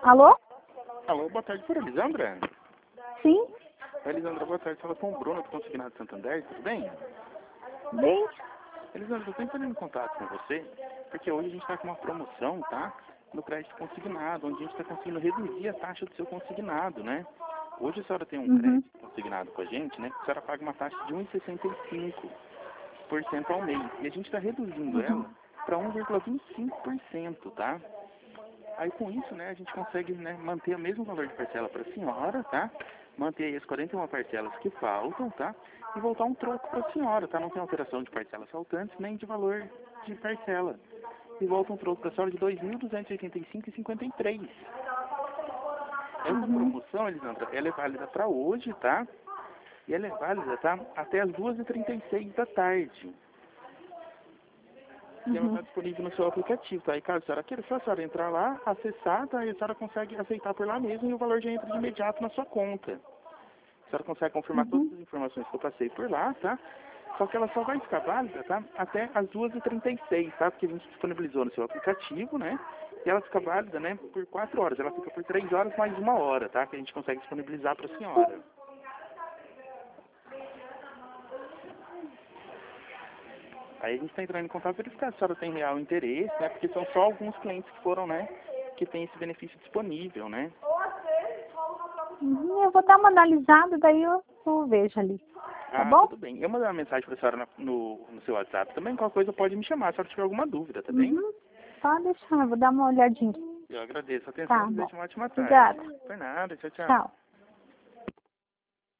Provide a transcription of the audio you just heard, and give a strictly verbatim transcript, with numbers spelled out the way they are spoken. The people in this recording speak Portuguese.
Alô? Alô, boa tarde, por Elisandra? Sim? Elisandra, boa tarde. Fala com o Bruno do Consignado Santander, tudo bem? Bem? Elisandra, eu tô entrando em contato com você, porque hoje a gente está com uma promoção, tá? No crédito consignado, onde a gente está conseguindo reduzir a taxa do seu consignado, né? Hoje a senhora tem um Uhum. crédito consignado com a gente, né? Que a senhora paga uma taxa de um vírgula sessenta e cinco por cento ao mês. E a gente está reduzindo Uhum. ela para um vírgula vinte e cinco por cento, tá? Aí com isso, né, a gente consegue, né, manter o mesmo valor de parcela para a senhora, tá? Manter aí as quarenta e uma parcelas que faltam, tá? E voltar um troco para a senhora, tá? Não tem alteração de parcelas faltantes, nem de valor de parcela. E volta um troco para a senhora de dois mil duzentos e oitenta e cinco reais e cinquenta e três centavos. Essa Uhum. promoção, Elisandra, ela é válida para hoje, tá? E ela é válida, tá? Até as duas e trinta e seis da tarde. E ela Uhum. está disponível no seu aplicativo, tá? E caso a senhora queira, só a senhora entrar lá, acessar, tá? E a senhora consegue aceitar por lá mesmo e o valor já entra de imediato na sua conta. A senhora consegue confirmar todas Uhum. as informações que eu passei por lá, tá? Só que ela só vai ficar válida, tá? Até as duas e trinta e seis, tá? Porque a gente disponibilizou no seu aplicativo, né? E ela fica válida, né? Por quatro horas. Ela fica por três horas mais uma hora, tá? Que a gente consegue disponibilizar para a senhora. Aí a gente está entrando em contato para verificar se a senhora tem real interesse, né? Porque são só alguns clientes que foram, né? Que tem esse benefício disponível, né? Uhum. Eu vou dar uma analisada, daí eu, eu vejo ali. Tá Ah, bom? tudo bem. Eu mandei uma mensagem para a senhora na- no, no seu WhatsApp também. Qualquer coisa pode me chamar se a senhora tiver alguma dúvida, tá bem? Uhum. Pode deixar, eu vou dar uma olhadinha. Eu agradeço a atenção Tá e bom. desejo uma ótima tarde. Obrigada. Por nada, tchau, tchau. Tchau.